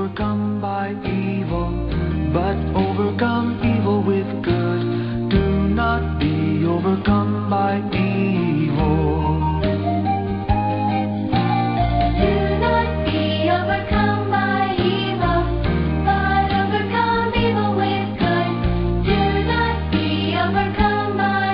overcome by evil, but overcome evil with good. Do not be overcome by evil. Do not be overcome by evil, but overcome evil with good. Do not be overcome by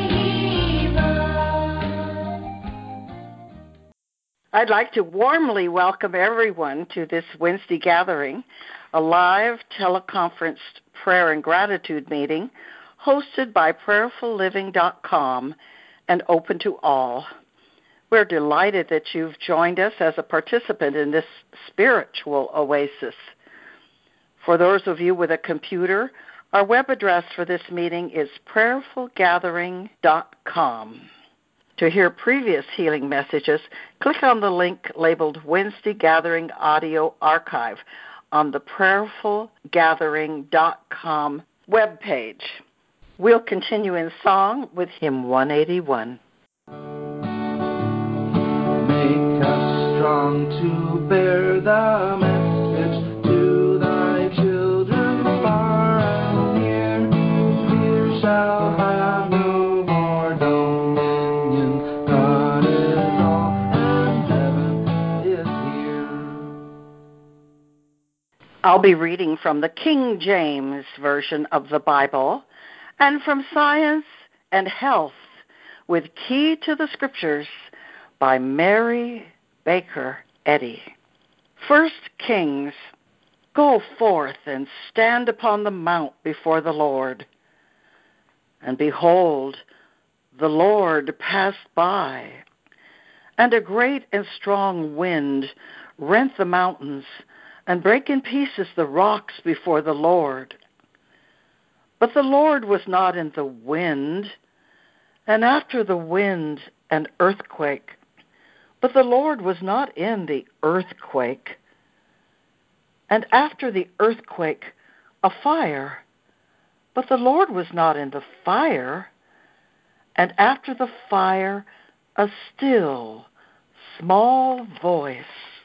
evil. I'd like to warmly welcome everyone to this Wednesday gathering, a live teleconference prayer and gratitude meeting hosted by prayerfulliving.com and open to all. We're delighted that you've joined us as a participant in this spiritual oasis. For those of you with a computer, our web address for this meeting is prayerfulgathering.com. To hear previous healing messages, click on the link labeled Wednesday Gathering Audio Archive on the prayerfulgathering.com webpage. We'll continue in song with hymn 181. Make us strong to bear the message to thy children far and near. Fear shall have no more dominion. God is all, and heaven is here. I'll be reading from the King James Version of the Bible and from Science and Health with Key to the Scriptures by Mary Baker Eddy. 1 Kings, go forth and stand upon the mount before the Lord. And behold, the Lord passed by, and a great and strong wind rent the mountains and brake in pieces the rocks before the Lord. But the Lord was not in the wind, and after the wind an earthquake. But the Lord was not in the earthquake, and after the earthquake a fire. But the Lord was not in the fire, and after the fire a still, small voice.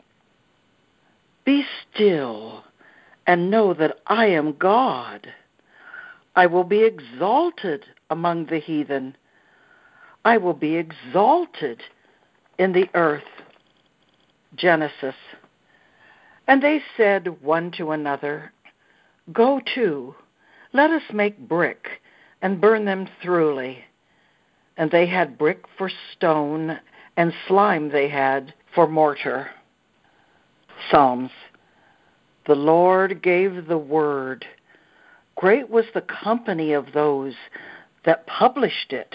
Be still and know that I am God. I will be exalted among the heathen. I will be exalted in the earth. Genesis. And they said one to another, go to, let us make brick and burn them thoroughly. And they had brick for stone, and slime they had for mortar. Psalms. The Lord gave the word. Great was the company of those that published it.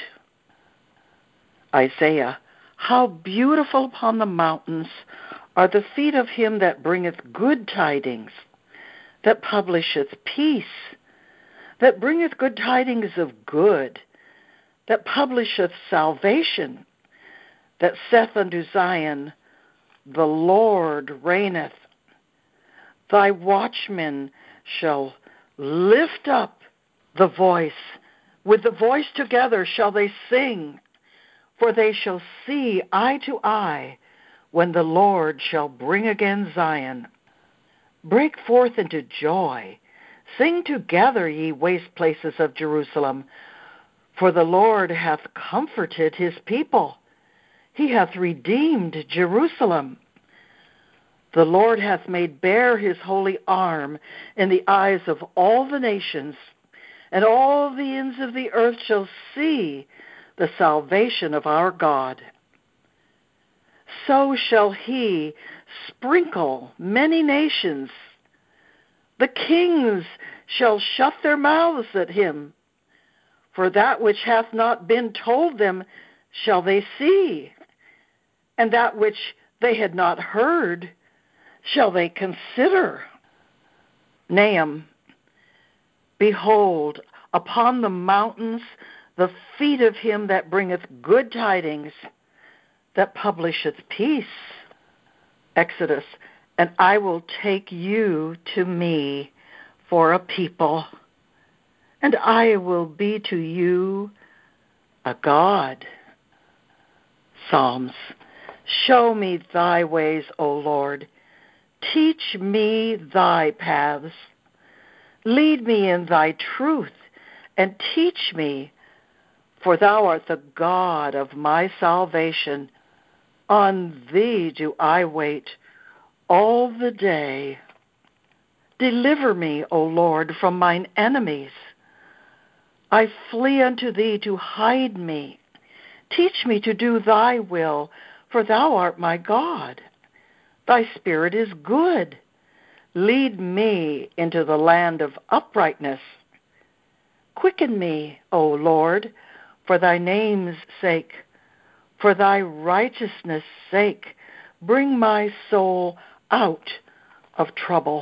Isaiah. How beautiful upon the mountains are the feet of him that bringeth good tidings, that publisheth peace, that bringeth good tidings of good, that publisheth salvation, that saith unto Zion, the Lord reigneth. Thy watchmen shall lift up the voice. With the voice together shall they sing, for they shall see eye to eye when the Lord shall bring again Zion. Break forth into joy. Sing together, ye waste places of Jerusalem, for the Lord hath comforted his people. He hath redeemed Jerusalem. The Lord hath made bare his holy arm in the eyes of all the nations, and all the ends of the earth shall see the salvation of our God. So shall he sprinkle many nations. The kings shall shut their mouths at him. For that which hath not been told them shall they see, and that which they had not heard shall they consider. Nahum. Behold, upon the mountains the feet of him that bringeth good tidings, that publisheth peace. Exodus. And I will take you to me for a people, and I will be to you a God. Psalms. Show me thy ways, O Lord. Teach me thy paths. Lead me in thy truth, and teach me, for thou art the God of my salvation. On thee do I wait all the day. Deliver me, O Lord, from mine enemies. I flee unto thee to hide me. Teach me to do thy will, for thou art my God. Thy spirit is good. Lead me into the land of uprightness. Quicken me, O Lord, for thy name's sake. For thy righteousness' sake, bring my soul out of trouble.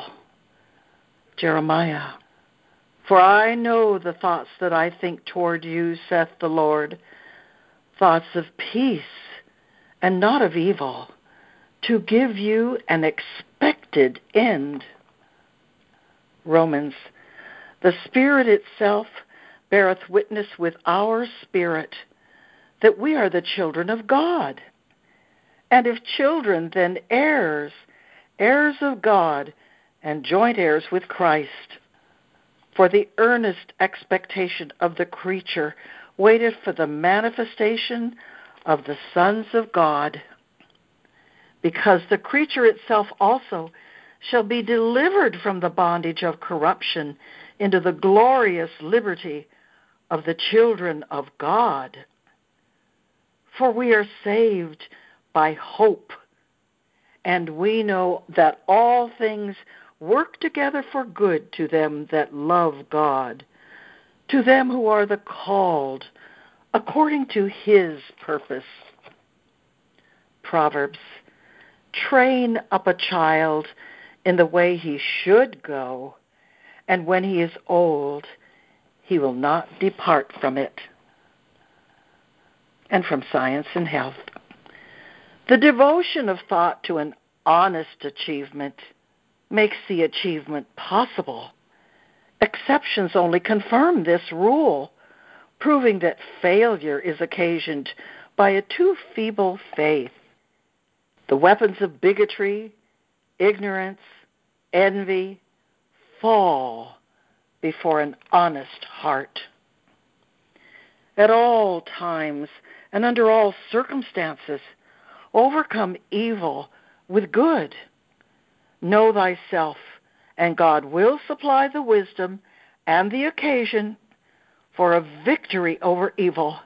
Jeremiah. For I know the thoughts that I think toward you, saith the Lord, thoughts of peace and not of evil, to give you an expected end. Romans. The Spirit itself beareth witness with our spirit that we are the children of God. And if children, then heirs, heirs of God, and joint heirs with Christ. For the earnest expectation of the creature waiteth for the manifestation of the sons of God. Because the creature itself also shall be delivered from the bondage of corruption into the glorious liberty of the children of God. For we are saved by hope, and we know that all things work together for good to them that love God, to them who are the called according to his purpose. Proverbs. Train up a child in the way he should go, and when he is old, he will not depart from it. And from Science and Health. The devotion of thought to an honest achievement makes the achievement possible. Exceptions only confirm this rule, proving that failure is occasioned by a too feeble faith. The weapons of bigotry, ignorance, envy fall before an honest heart. At all times and under all circumstances, overcome evil with good. Know thyself, and God will supply the wisdom and the occasion for a victory over evil.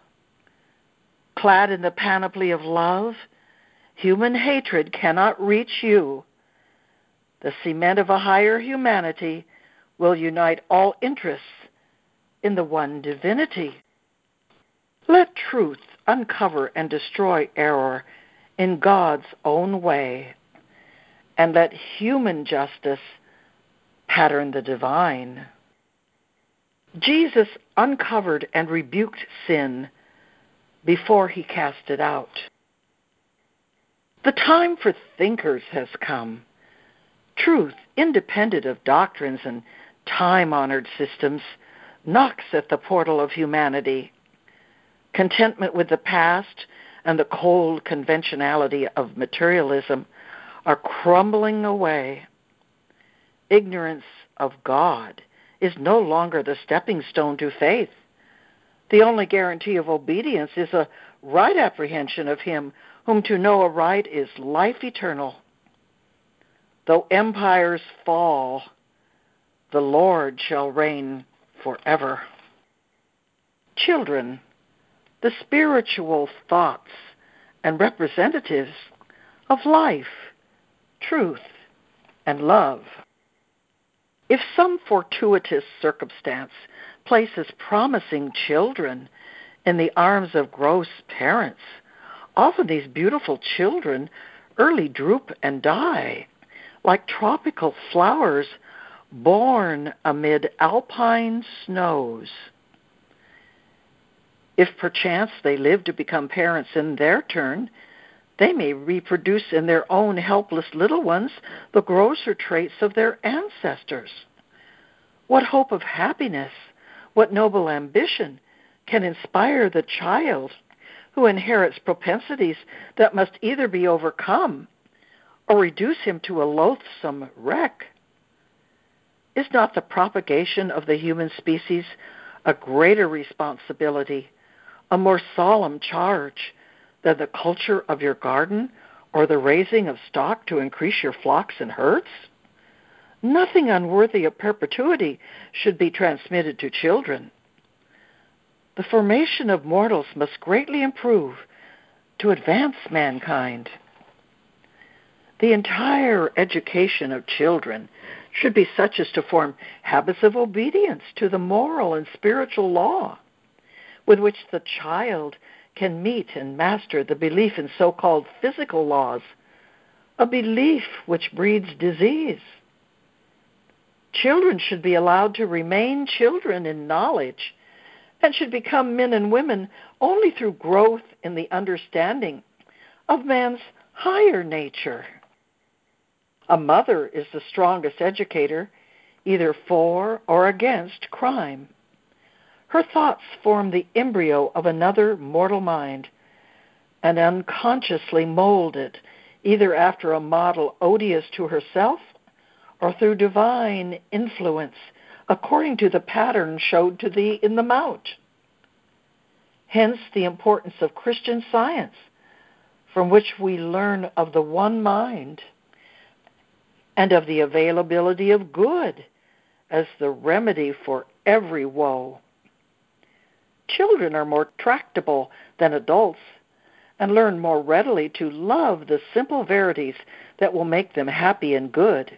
Clad in the panoply of love, human hatred cannot reach you. The cement of a higher humanity will unite all interests in the one divinity. Let truth uncover and destroy error in God's own way, and let human justice pattern the divine. Jesus uncovered and rebuked sin before he cast it out. The time for thinkers has come. Truth, independent of doctrines and time-honored systems, knocks at the portal of humanity. Contentment with the past and the cold conventionality of materialism are crumbling away. Ignorance of God is no longer the stepping stone to faith. The only guarantee of obedience is a right apprehension of him whom to know aright is life eternal. Though empires fall, the Lord shall reign forever. Children, the spiritual thoughts and representatives of life, truth, and love. If some fortuitous circumstance places promising children in the arms of gross parents, often these beautiful children early droop and die, like tropical flowers born amid alpine snows. If perchance they live to become parents in their turn, they may reproduce in their own helpless little ones the grosser traits of their ancestors. What hope of happiness, what noble ambition can inspire the child who inherits propensities that must either be overcome or reduce him to a loathsome wreck? Is not the propagation of the human species a greater responsibility, a more solemn charge than the culture of your garden or the raising of stock to increase your flocks and herds? Nothing unworthy of perpetuity should be transmitted to children. The formation of mortals must greatly improve to advance mankind. The entire education of children should be such as to form habits of obedience to the moral and spiritual law, with which the child can meet and master the belief in so-called physical laws, a belief which breeds disease. Children should be allowed to remain children in knowledge and should become men and women only through growth in the understanding of man's higher nature. A mother is the strongest educator, either for or against crime. Her thoughts form the embryo of another mortal mind and unconsciously mold it, either after a model odious to herself or through divine influence, according to the pattern showed to thee in the mount. Hence the importance of Christian Science, from which we learn of the one mind and of the availability of good as the remedy for every woe. Children are more tractable than adults and learn more readily to love the simple verities that will make them happy and good.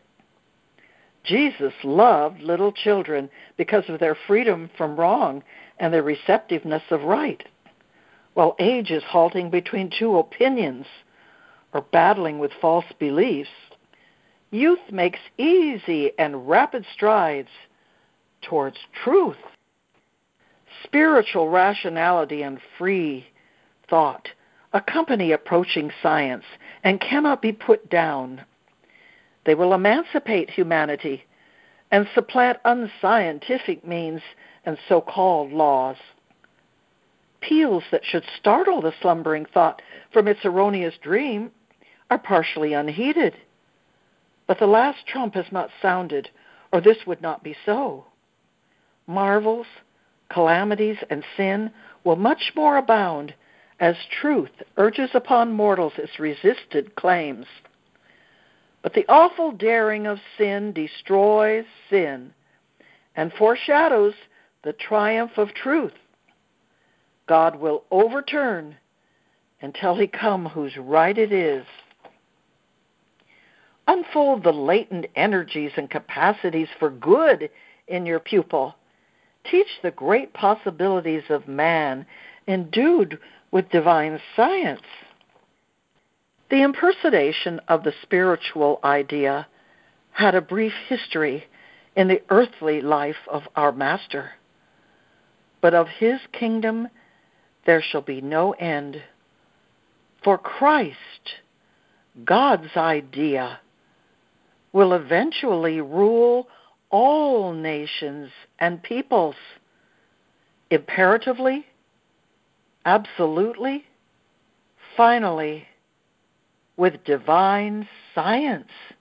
Jesus loved little children because of their freedom from wrong and their receptiveness of right. While age is halting between two opinions or battling with false beliefs, youth makes easy and rapid strides towards truth. Spiritual rationality and free thought accompany approaching science and cannot be put down. They will emancipate humanity and supplant unscientific means and so-called laws. Peals that should startle the slumbering thought from its erroneous dream are partially unheeded. But the last trump has not sounded, or this would not be so. Marvels, calamities, and sin will much more abound as truth urges upon mortals its resisted claims. But the awful daring of sin destroys sin and foreshadows the triumph of truth. God will overturn until he come whose right it is. Unfold the latent energies and capacities for good in your pupil. Teach the great possibilities of man endued with divine science. The impersonation of the spiritual idea had a brief history in the earthly life of our Master, but of his kingdom there shall be no end. For Christ, God's idea, will eventually rule all nations and peoples, imperatively, absolutely, finally, with divine science.